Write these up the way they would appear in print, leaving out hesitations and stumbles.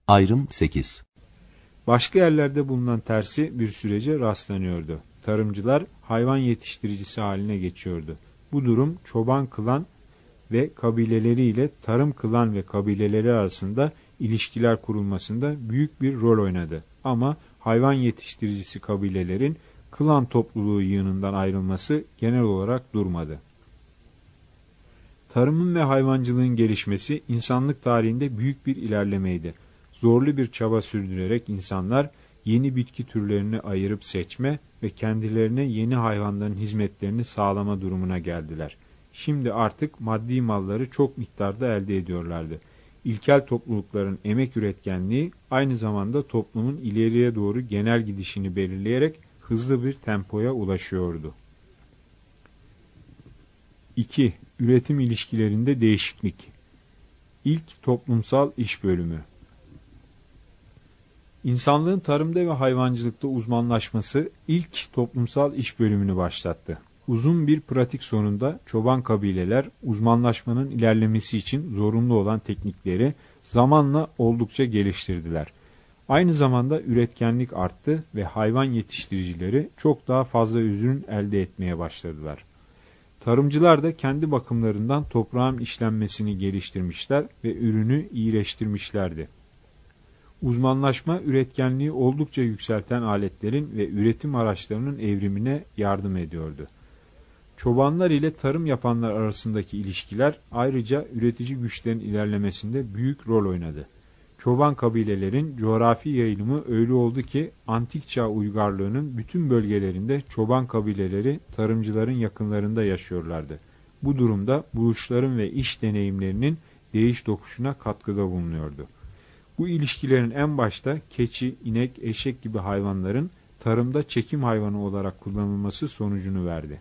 Ayrım 8. Başka yerlerde bulunan tersi bir sürece rastlanıyordu. Tarımcılar hayvan yetiştiricisi haline geçiyordu. Bu durum çoban kılan ve kabileleriyle tarım kılan ve kabileleri arasında ilişkiler kurulmasında büyük bir rol oynadı. Ama hayvan yetiştiricisi kabilelerin kılan topluluğu yığınından ayrılması genel olarak durmadı. Tarımın ve hayvancılığın gelişmesi insanlık tarihinde büyük bir ilerlemeydi. Zorlu bir çaba sürdürerek insanlar yeni bitki türlerini ayırıp seçme ve kendilerine yeni hayvanların hizmetlerini sağlama durumuna geldiler. Şimdi artık maddi malları çok miktarda elde ediyorlardı. İlkel toplulukların emek üretkenliği aynı zamanda toplumun ileriye doğru genel gidişini belirleyerek hızlı bir tempoya ulaşıyordu. 2. Üretim ilişkilerinde değişiklik. İlk toplumsal iş bölümü. İnsanlığın tarımda ve hayvancılıkta uzmanlaşması ilk toplumsal iş bölümünü başlattı. Uzun bir pratik sonunda çoban kabileler uzmanlaşmanın ilerlemesi için zorunlu olan teknikleri zamanla oldukça geliştirdiler. Aynı zamanda üretkenlik arttı ve hayvan yetiştiricileri çok daha fazla ürün elde etmeye başladılar. Tarımcılar da kendi bakımlarından toprağın işlenmesini geliştirmişler ve ürünü iyileştirmişlerdi. Uzmanlaşma, üretkenliği oldukça yükselten aletlerin ve üretim araçlarının evrimine yardım ediyordu. Çobanlar ile tarım yapanlar arasındaki ilişkiler ayrıca üretici güçlerin ilerlemesinde büyük rol oynadı. Çoban kabilelerin coğrafi yayılımı öyle oldu ki antik çağ uygarlığının bütün bölgelerinde çoban kabileleri tarımcıların yakınlarında yaşıyorlardı. Bu durumda buluşların ve iş deneyimlerinin değiş tokuşuna katkıda bulunuyordu. Bu ilişkilerin en başta keçi, inek, eşek gibi hayvanların tarımda çekim hayvanı olarak kullanılması sonucunu verdi.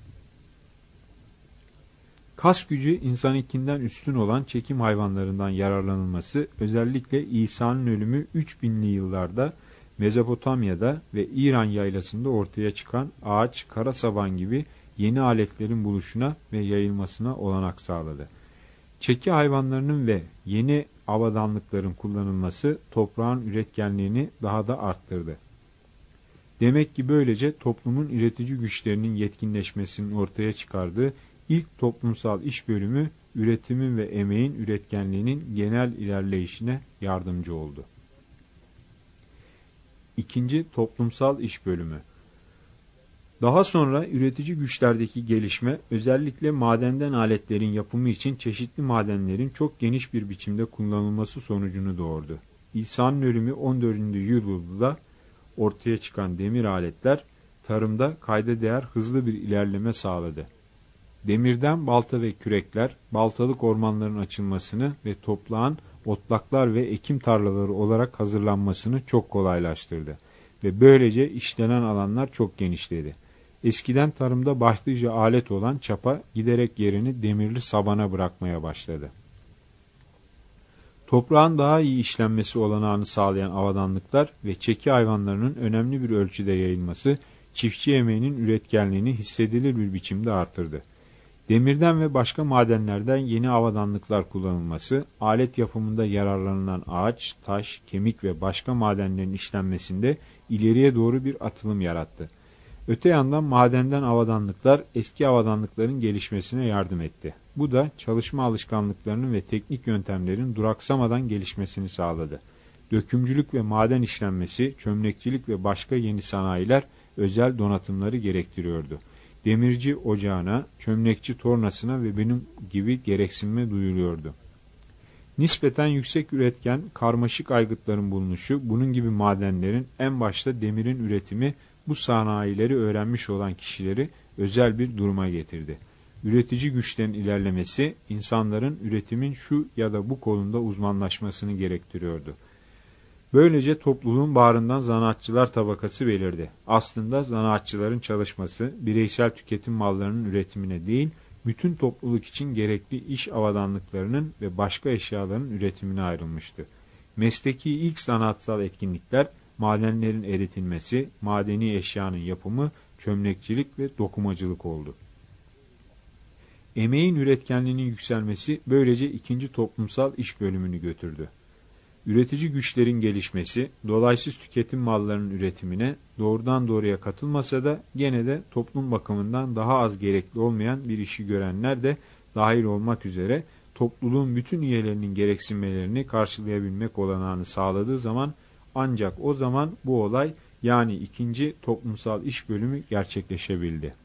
Kas gücü insanınkinden üstün olan çekim hayvanlarından yararlanılması özellikle İsa'nın ölümü 3000'li yıllarda Mezopotamya'da ve İran yaylasında ortaya çıkan ağaç, kara saban gibi yeni aletlerin buluşuna ve yayılmasına olanak sağladı. Çeki hayvanlarının ve yeni avadanlıkların kullanılması toprağın üretkenliğini daha da arttırdı. Demek ki böylece toplumun üretici güçlerinin yetkinleşmesinin ortaya çıkardığı ilk toplumsal iş bölümü üretimin ve emeğin üretkenliğinin genel ilerleyişine yardımcı oldu. İkinci toplumsal iş bölümü. Daha sonra üretici güçlerdeki gelişme özellikle madenden aletlerin yapımı için çeşitli madenlerin çok geniş bir biçimde kullanılması sonucunu doğurdu. İsa'nın ölümü 14. yüzyılda ortaya çıkan demir aletler tarımda kayda değer hızlı bir ilerleme sağladı. Demirden balta ve kürekler, baltalık ormanların açılmasını ve toprağın otlaklar ve ekim tarlaları olarak hazırlanmasını çok kolaylaştırdı ve böylece işlenen alanlar çok genişledi. Eskiden tarımda başlıca alet olan çapa giderek yerini demirli sabana bırakmaya başladı. Toprağın daha iyi işlenmesi olanağını sağlayan avadanlıklar ve çeki hayvanlarının önemli bir ölçüde yayılması çiftçi emeğinin üretkenliğini hissedilir bir biçimde artırdı. Demirden ve başka madenlerden yeni avadanlıklar kullanılması, alet yapımında yararlanılan ağaç, taş, kemik ve başka madenlerin işlenmesinde ileriye doğru bir atılım yarattı. Öte yandan madenden avadanlıklar eski avadanlıkların gelişmesine yardım etti. Bu da çalışma alışkanlıklarının ve teknik yöntemlerin duraksamadan gelişmesini sağladı. Dökümcülük ve maden işlenmesi, çömlekçilik ve başka yeni sanayiler özel donatımları gerektiriyordu. Demirci ocağına, çömlekçi tornasına ve benim gibi gereksinme duyuluyordu. Nispeten yüksek üretken karmaşık aygıtların bulunuşu, bunun gibi madenlerin en başta demirin üretimi bu sanayileri öğrenmiş olan kişileri özel bir duruma getirdi. Üretici güçlerin ilerlemesi, insanların üretimin şu ya da bu kolunda uzmanlaşmasını gerektiriyordu. Böylece topluluğun bağrından zanaatçılar tabakası belirdi. Aslında zanaatçıların çalışması, bireysel tüketim mallarının üretimine değil, bütün topluluk için gerekli iş avadanlıklarının ve başka eşyaların üretimine ayrılmıştı. Mesleki ilk sanatsal etkinlikler, madenlerin eritilmesi, madeni eşyanın yapımı, çömlekçilik ve dokumacılık oldu. Emeğin üretkenliğinin yükselmesi böylece ikinci toplumsal iş bölümünü götürdü. Üretici güçlerin gelişmesi, dolaysız tüketim mallarının üretimine doğrudan doğruya katılmasa da gene de toplum bakımından daha az gerekli olmayan bir işi görenler de dahil olmak üzere topluluğun bütün üyelerinin gereksinmelerini karşılayabilmek olanağını sağladığı zaman ancak o zaman bu olay yani ikinci toplumsal iş bölümü gerçekleşebildi.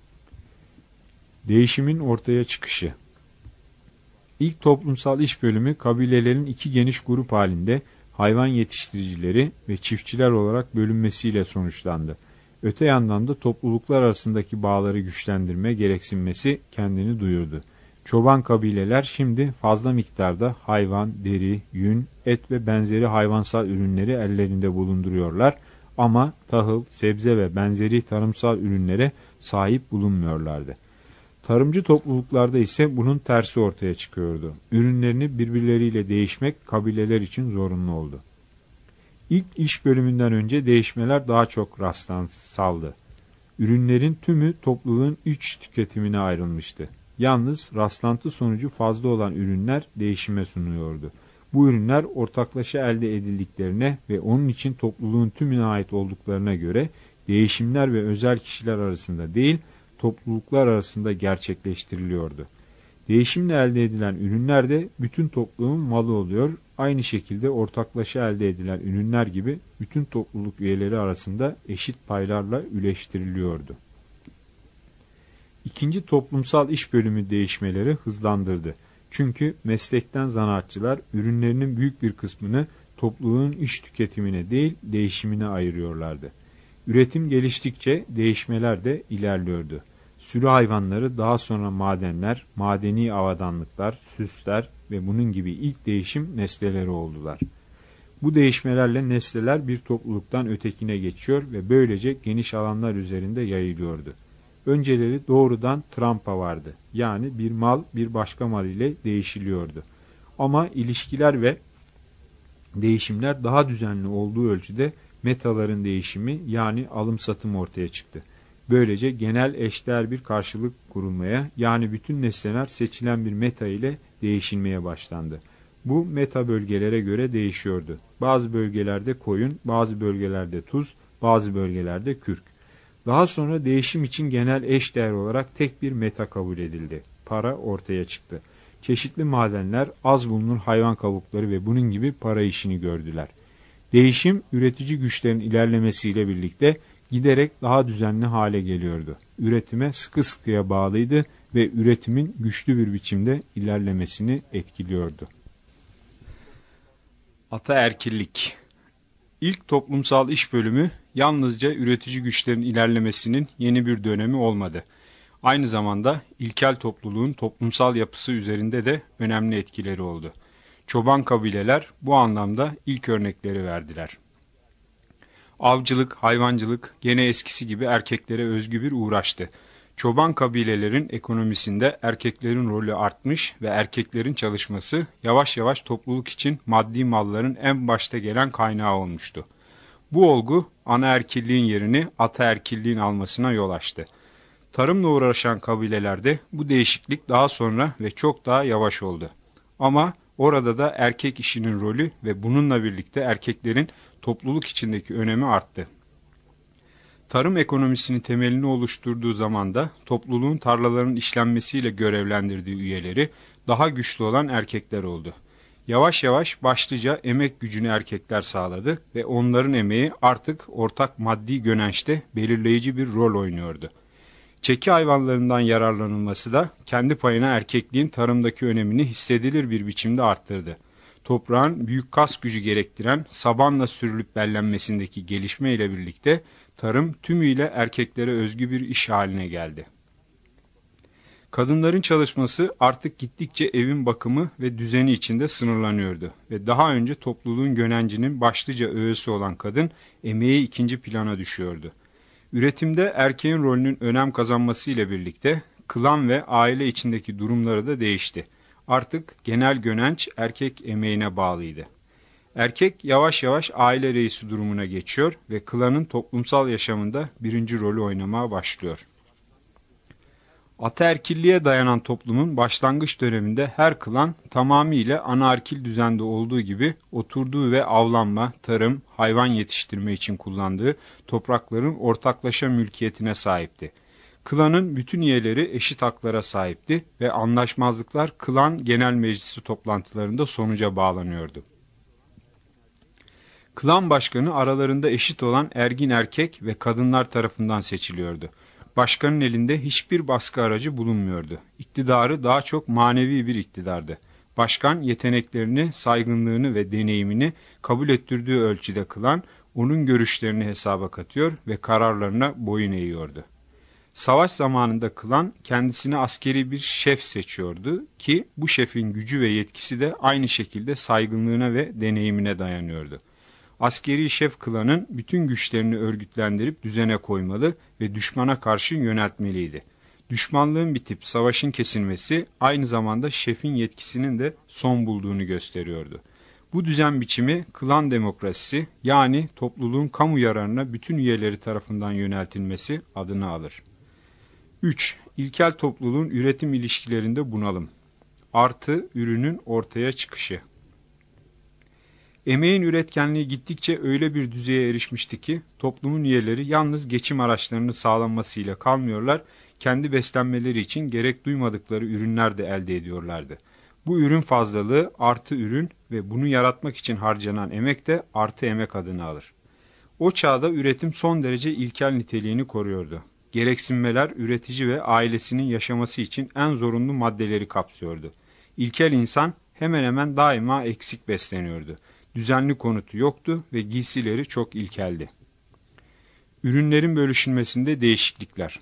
Değişimin ortaya çıkışı. İlk toplumsal iş bölümü kabilelerin iki geniş grup halinde hayvan yetiştiricileri ve çiftçiler olarak bölünmesiyle sonuçlandı. Öte yandan da topluluklar arasındaki bağları güçlendirme gereksinmesi kendini duyurdu. Çoban kabileler şimdi fazla miktarda hayvan, deri, yün, et ve benzeri hayvansal ürünleri ellerinde bulunduruyorlar ama tahıl, sebze ve benzeri tarımsal ürünlere sahip bulunmuyorlardı. Tarımcı topluluklarda ise bunun tersi ortaya çıkıyordu. Ürünlerini birbirleriyle değişmek kabileler için zorunlu oldu. İlk iş bölümünden önce değişmeler daha çok rastlansaldı. Ürünlerin tümü topluluğun iç tüketimine ayrılmıştı. Yalnız rastlantı sonucu fazla olan ürünler değişime sunuyordu. Bu ürünler ortaklaşa elde edildiklerine ve onun için topluluğun tümüne ait olduklarına göre değişimler ve özel kişiler arasında değil, topluluklar arasında gerçekleştiriliyordu. Değişimle elde edilen ürünler de bütün topluluğun malı oluyor. Aynı şekilde ortaklaşa elde edilen ürünler gibi bütün topluluk üyeleri arasında eşit paylarla üleştiriliyordu. İkinci toplumsal iş bölümü değişmeleri hızlandırdı. Çünkü meslekten zanaatçılar ürünlerinin büyük bir kısmını topluluğun iş tüketimine değil değişimine ayırıyorlardı. Üretim geliştikçe değişmeler de ilerliyordu. Sürü hayvanları daha sonra madenler, madeni avadanlıklar, süsler ve bunun gibi ilk değişim nesneleri oldular. Bu değişmelerle nesneler bir topluluktan ötekine geçiyor ve böylece geniş alanlar üzerinde yayılıyordu. Önceleri doğrudan trampa vardı. Yani bir mal bir başka mal ile değişiliyordu. Ama ilişkiler ve değişimler daha düzenli olduğu ölçüde metaların değişimi yani alım satım ortaya çıktı. Böylece genel eşdeğer bir karşılık kurulmaya yani bütün nesneler seçilen bir meta ile değişilmeye başlandı. Bu meta bölgelere göre değişiyordu. Bazı bölgelerde koyun, bazı bölgelerde tuz, bazı bölgelerde kürk. Daha sonra değişim için genel eşdeğer olarak tek bir meta kabul edildi. Para ortaya çıktı. Çeşitli madenler, az bulunur hayvan kabukları ve bunun gibi para işini gördüler. Değişim, üretici güçlerin ilerlemesiyle birlikte giderek daha düzenli hale geliyordu. Üretime sıkı sıkıya bağlıydı ve üretimin güçlü bir biçimde ilerlemesini etkiliyordu. Ataerkillik. İlk toplumsal iş bölümü yalnızca üretici güçlerin ilerlemesinin yeni bir dönemi olmadı. Aynı zamanda ilkel topluluğun toplumsal yapısı üzerinde de önemli etkileri oldu. Çoban kabileler bu anlamda ilk örnekleri verdiler. Avcılık, hayvancılık gene eskisi gibi erkeklere özgü bir uğraştı. Çoban kabilelerin ekonomisinde erkeklerin rolü artmış ve erkeklerin çalışması yavaş yavaş topluluk için maddi malların en başta gelen kaynağı olmuştu. Bu olgu anaerkilliğin yerini ataerkilliğin almasına yol açtı. Tarımla uğraşan kabilelerde bu değişiklik daha sonra ve çok daha yavaş oldu. Ama orada da erkek işinin rolü ve bununla birlikte erkeklerin topluluk içindeki önemi arttı. Tarım ekonomisinin temelini oluşturduğu zaman da topluluğun tarlaların işlenmesiyle görevlendirdiği üyeleri daha güçlü olan erkekler oldu. Yavaş yavaş başlıca emek gücünü erkekler sağladı ve onların emeği artık ortak maddi gönençte belirleyici bir rol oynuyordu. Çeki hayvanlarından yararlanılması da kendi payına erkekliğin tarımdaki önemini hissedilir bir biçimde arttırdı. Toprağın büyük kas gücü gerektiren sabanla sürülüp bellenmesindeki gelişme ile birlikte tarım tümüyle erkeklere özgü bir iş haline geldi. Kadınların çalışması artık gittikçe evin bakımı ve düzeni içinde sınırlanıyordu ve daha önce topluluğun gönencinin başlıca öğesi olan kadın emeği ikinci plana düşüyordu. Üretimde erkeğin rolünün önem kazanması ile birlikte klan ve aile içindeki durumları da değişti. Artık genel gönenç erkek emeğine bağlıydı. Erkek yavaş yavaş aile reisi durumuna geçiyor ve klanın toplumsal yaşamında birinci rolü oynamaya başlıyor. Ataerkilliğe dayanan toplumun başlangıç döneminde her klan tamamıyla anaerkil düzende olduğu gibi oturduğu ve avlanma, tarım, hayvan yetiştirme için kullandığı toprakların ortaklaşa mülkiyetine sahipti. Klanın bütün üyeleri eşit haklara sahipti ve anlaşmazlıklar klan genel meclisi toplantılarında sonuca bağlanıyordu. Klan başkanı aralarında eşit olan ergin erkek ve kadınlar tarafından seçiliyordu. Başkanın elinde hiçbir baskı aracı bulunmuyordu. İktidarı daha çok manevi bir iktidardı. Başkan yeteneklerini, saygınlığını ve deneyimini kabul ettirdiği ölçüde kılan, onun görüşlerini hesaba katıyor ve kararlarına boyun eğiyordu. Savaş zamanında klan kendisine askeri bir şef seçiyordu ki bu şefin gücü ve yetkisi de aynı şekilde saygınlığına ve deneyimine dayanıyordu. Askeri şef klanın bütün güçlerini örgütlendirip düzene koymalı ve düşmana karşı yöneltmeliydi. Düşmanlığın bitip savaşın kesilmesi aynı zamanda şefin yetkisinin de son bulduğunu gösteriyordu. Bu düzen biçimi klan demokrasisi, yani topluluğun kamu yararına bütün üyeleri tarafından yöneltilmesi adını alır. 3. İlkel topluluğun üretim ilişkilerinde bunalım. Artı ürünün ortaya çıkışı. Emeğin üretkenliği gittikçe öyle bir düzeye erişmişti ki toplumun üyeleri yalnız geçim araçlarını sağlanmasıyla kalmıyorlar, kendi beslenmeleri için gerek duymadıkları ürünler de elde ediyorlardı. Bu ürün fazlalığı artı ürün ve bunu yaratmak için harcanan emek de artı emek adını alır. O çağda üretim son derece ilkel niteliğini koruyordu. Gereksinmeler üretici ve ailesinin yaşaması için en zorunlu maddeleri kapsıyordu. İlkel insan hemen hemen daima eksik besleniyordu. Düzenli konutu yoktu ve giysileri çok ilkeldi. Ürünlerin bölüşülmesinde değişiklikler.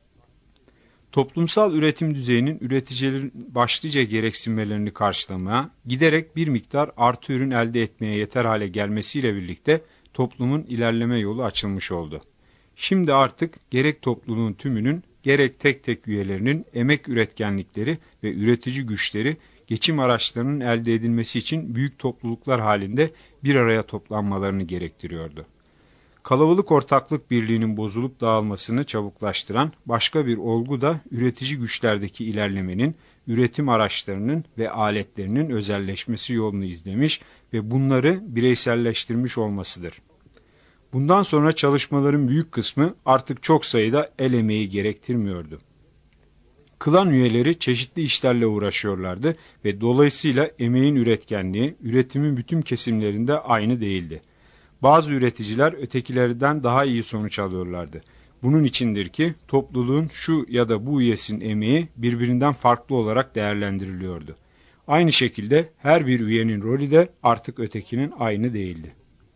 Toplumsal üretim düzeyinin üreticilerin başlıca gereksinmelerini karşılamaya, giderek bir miktar artı ürün elde etmeye yeter hale gelmesiyle birlikte toplumun ilerleme yolu açılmış oldu. Şimdi artık gerek topluluğun tümünün, gerek tek tek üyelerinin emek üretkenlikleri ve üretici güçleri geçim araçlarının elde edilmesi için büyük topluluklar halinde bir araya toplanmalarını gerektiriyordu. Kalabalık ortaklık birliğinin bozulup dağılmasını çabuklaştıran başka bir olgu da üretici güçlerdeki ilerlemenin, üretim araçlarının ve aletlerinin özelleşmesi yolunu izlemiş ve bunları bireyselleştirmiş olmasıdır. Bundan sonra çalışmaların büyük kısmı artık çok sayıda el emeği gerektirmiyordu. Klan üyeleri çeşitli işlerle uğraşıyorlardı ve dolayısıyla emeğin üretkenliği, üretimin bütün kesimlerinde aynı değildi. Bazı üreticiler ötekilerden daha iyi sonuç alıyorlardı. Bunun içindir ki topluluğun şu ya da bu üyesinin emeği birbirinden farklı olarak değerlendiriliyordu. Aynı şekilde her bir üyenin rolü de artık ötekinin aynı değildi.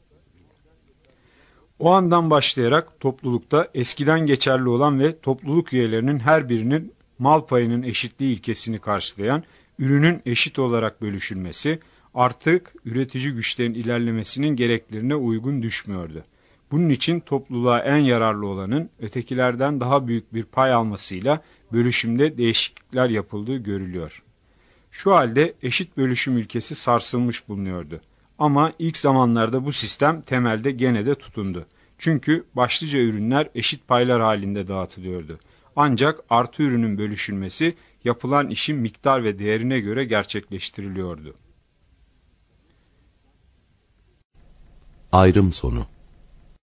O andan başlayarak toplulukta eskiden geçerli olan ve topluluk üyelerinin her birinin mal payının eşitliği ilkesini karşılayan ürünün eşit olarak bölüşülmesi artık üretici güçlerin ilerlemesinin gereklerine uygun düşmüyordu. Bunun için topluluğa en yararlı olanın ötekilerden daha büyük bir pay almasıyla bölüşümde değişiklikler yapıldığı görülüyor. Şu halde eşit bölüşüm ilkesi sarsılmış bulunuyordu. Ama ilk zamanlarda bu sistem temelde gene de tutundu. Çünkü başlıca ürünler eşit paylar halinde dağıtılıyordu. Ancak artı ürünün bölüşülmesi yapılan işin miktar ve değerine göre gerçekleştiriliyordu. Ayrım sonu.